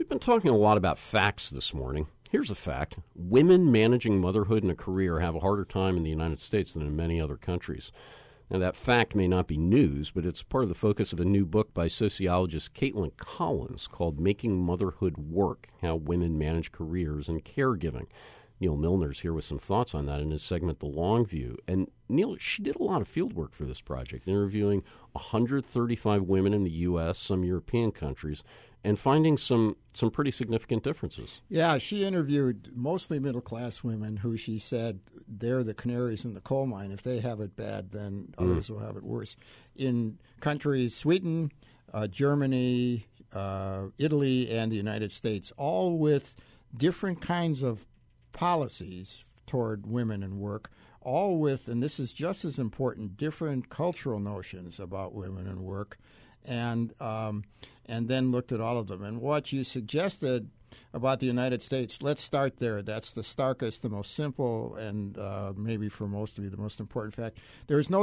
We've been talking a lot about facts this morning. Here's a fact. Women managing motherhood and a career have a harder time in the United States than in many other countries. Now, that fact may not be news, but it's part of the focus of a new book by sociologist Caitlin Collins called Making Motherhood Work, How Women Manage Careers and Caregiving. Neil Milner's here with some thoughts on that in his segment, The Long View. And Neil, she did a lot of field work for this project, interviewing 135 women in the U.S., some European countries, and finding some pretty significant differences. Yeah, she interviewed mostly middle-class women who she said they're the canaries in the coal mine. If they have it bad, then others will have it worse. In countries, Sweden, Germany, Italy, and the United States, all with different kinds of policies toward women and work, all with, and this is just as important, different cultural notions about women and work, and then looked at all of them. And what you suggested about the United States, let's start there. That's the starkest, the most simple, and maybe for most of you, the most important fact. There is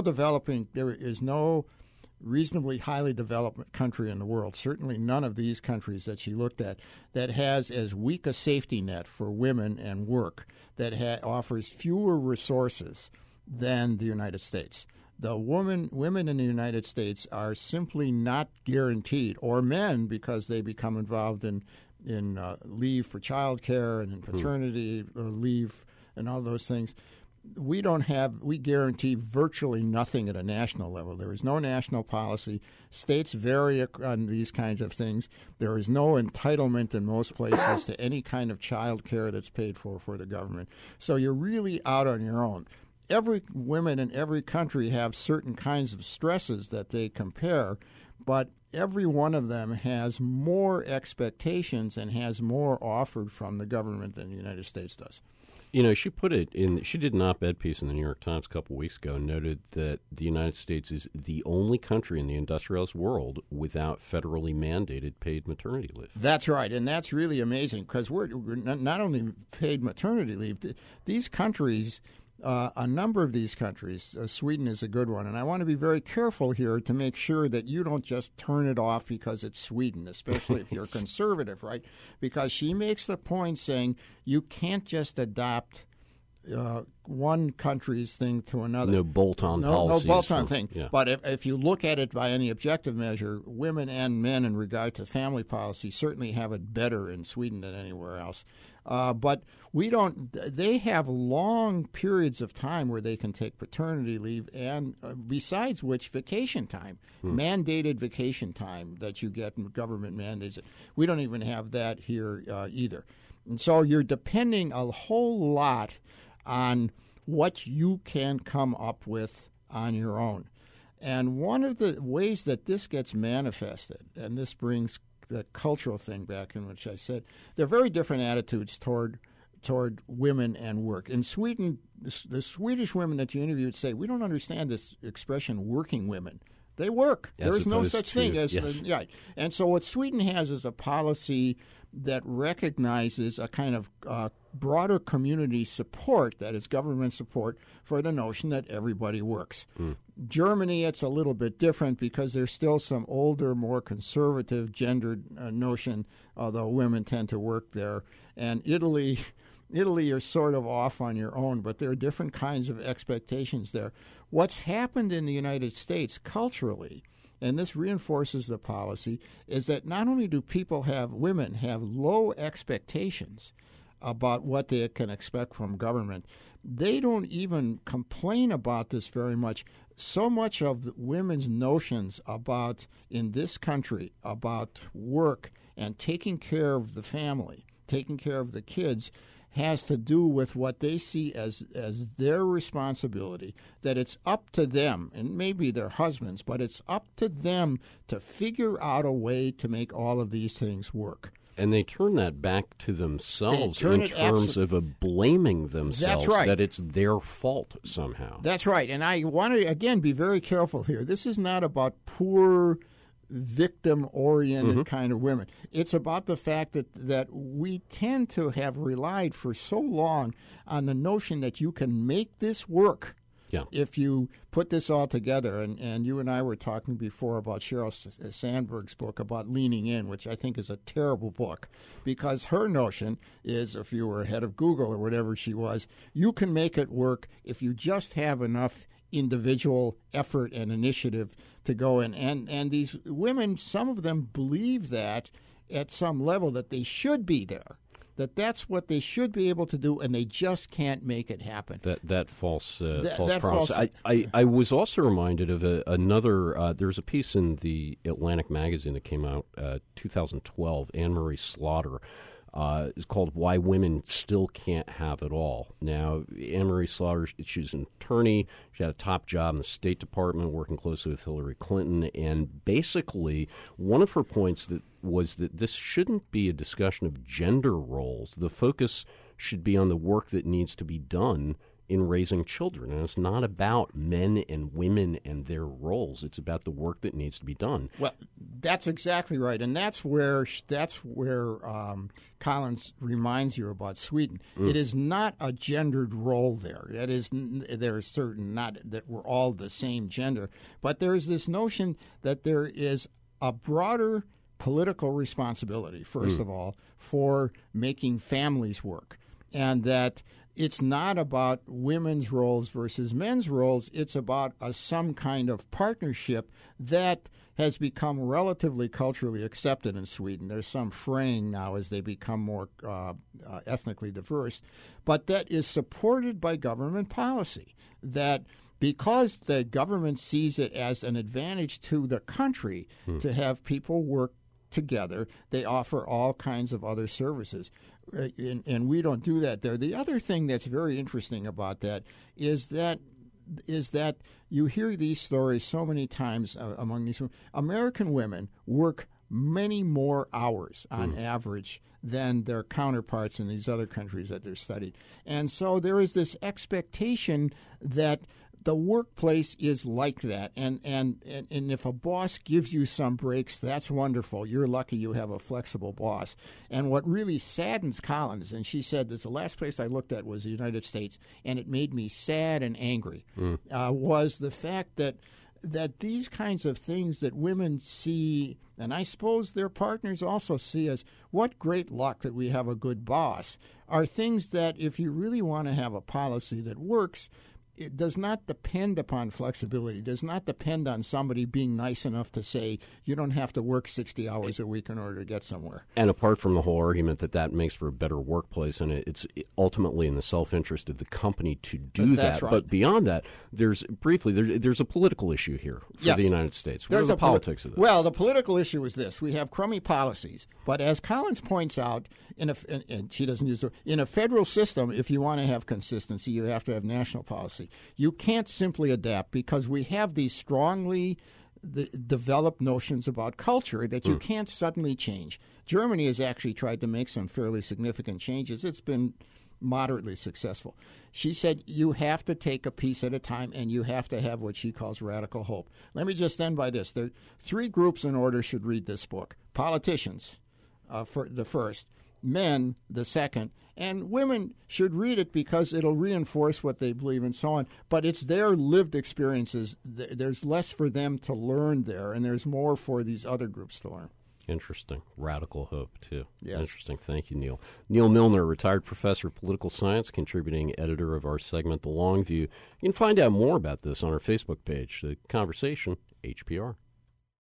no reasonably highly developed country in the world, certainly none of these countries that she looked at, that has as weak a safety net for women and work, that offers fewer resources than the United States. The women in the United States are simply not guaranteed, or men, because they become involved in leave for child care and in paternity leave and all those things. We guarantee virtually nothing at a national level. There is no national policy. States vary on these kinds of things. There is no entitlement in most places to any kind of child care that's paid for the government. So you're really out on your own. Every women in every country have certain kinds of stresses that they compare, but every one of them has more expectations and has more offered from the government than the United States does. You know, she did an op-ed piece in the New York Times a couple weeks ago and noted that the United States is the only country in the industrialized world without federally mandated paid maternity leave. That's right, and that's really amazing because we're not only paid maternity leave, these countries, a number of these countries, Sweden is a good one, and I want to be very careful here to make sure that you don't just turn it off because it's Sweden, especially if you're conservative, right? Because she makes the point saying you can't just adopt one country's thing to another. No bolt-on policies. No bolt-on thing. Yeah. But if you look at it by any objective measure, women and men in regard to family policy certainly have it better in Sweden than anywhere else. But we don't. They have long periods of time where they can take paternity leave, and besides which, vacation time, mandated vacation time that you get, and government mandates it. We don't even have that here either. And so you're depending a whole lot on what you can come up with on your own. And one of the ways that this gets manifested, and this brings the cultural thing back in which I said, there are very different attitudes toward women and work. In Sweden, the Swedish women that you interviewed say, we don't understand this expression, working women. They work. There is no such thing as right. And so what Sweden has is a policy that recognizes a kind of broader community support, that is government support, for the notion that everybody works. Germany, it's a little bit different because there's still some older, more conservative gendered notion, although women tend to work there. And Italy, you're sort of off on your own, but there are different kinds of expectations there. What's happened in the United States culturally, and this reinforces the policy, is that not only do women have low expectations about what they can expect from government, they don't even complain about this very much. So much of women's notions about, in this country, about work and taking care of the family, taking care of the kids, has to do with what they see as their responsibility, that it's up to them, and maybe their husbands, but it's up to them to figure out a way to make all of these things work. And they turn that back to themselves in terms of blaming themselves. That's right. That it's their fault somehow. That's right. And I want to, again, be very careful here. This is not about poor, victim-oriented kind of women. It's about the fact that we tend to have relied for so long on the notion that you can make this work Yeah. If you put this all together, and you and I were talking before about Sheryl Sandberg's book about Leaning In, which I think is a terrible book, because her notion is, if you were head of Google or whatever she was, you can make it work if you just have enough individual effort and initiative to go in. And these women, some of them believe that at some level that they should be there. That's what they should be able to do, and they just can't make it happen. That false promise. I was also reminded of another. There's a piece in the Atlantic magazine that came out 2012. Anne-Marie Slaughter. Is called "Why Women Still Can't Have It All." Now, Anne-Marie Slaughter, she's an attorney. She had a top job in the State Department, working closely with Hillary Clinton. And basically, one of her points was that this shouldn't be a discussion of gender roles. The focus should be on the work that needs to be done in raising children. And it's not about men and women and their roles. It's about the work that needs to be done. Well, that's exactly right. And that's where Collins reminds you about Sweden. It is not a gendered role there. There is certain, not that we're all the same gender, but there is this notion that there is a broader political responsibility, first of all, for making families work. And that it's not about women's roles versus men's roles. It's about some kind of partnership that has become relatively culturally accepted in Sweden. There's some fraying now as they become more ethnically diverse, but that is supported by government policy. That because the government sees it as an advantage to the country to have people work together, they offer all kinds of other services. And we don't do that there. The other thing that's very interesting about that is that you hear these stories so many times among these women. American women work many more hours on average than their counterparts in these other countries that they're studied. And so there is this expectation that the workplace is like that, and if a boss gives you some breaks, that's wonderful. You're lucky you have a flexible boss. And what really saddens Collins, and she said this, the last place I looked at was the United States, and it made me sad and angry, was the fact that these kinds of things that women see, and I suppose their partners also see as what great luck that we have a good boss, are things that if you really want to have a policy that works, it does not depend upon flexibility. It does not depend on somebody being nice enough to say you don't have to work 60 hours a week in order to get somewhere. And apart from the whole argument that makes for a better workplace, and it's ultimately in the self-interest of the company to do that. Right. But beyond that, there's a political issue here for the United States. What are the politics of this? Well, the political issue is this. We have crummy policies. But as Collins points out, and she doesn't use in a federal system, if you want to have consistency, you have to have national policy. You can't simply adapt because we have these strongly developed notions about culture that you can't suddenly change. Germany has actually tried to make some fairly significant changes. It's been moderately successful. She said you have to take a piece at a time, and you have to have what she calls radical hope. Let me just end by this. There are three groups in order should read this book. Politicians, for the first. Men, the second. And women should read it because it'll reinforce what they believe and so on. But it's their lived experiences. There's less for them to learn there, and there's more for these other groups to learn. Interesting. Radical hope, too. Yes. Interesting. Thank you, Neil. Neil Milner, retired professor of political science, contributing editor of our segment, The Long View. You can find out more about this on our Facebook page, The Conversation, HPR.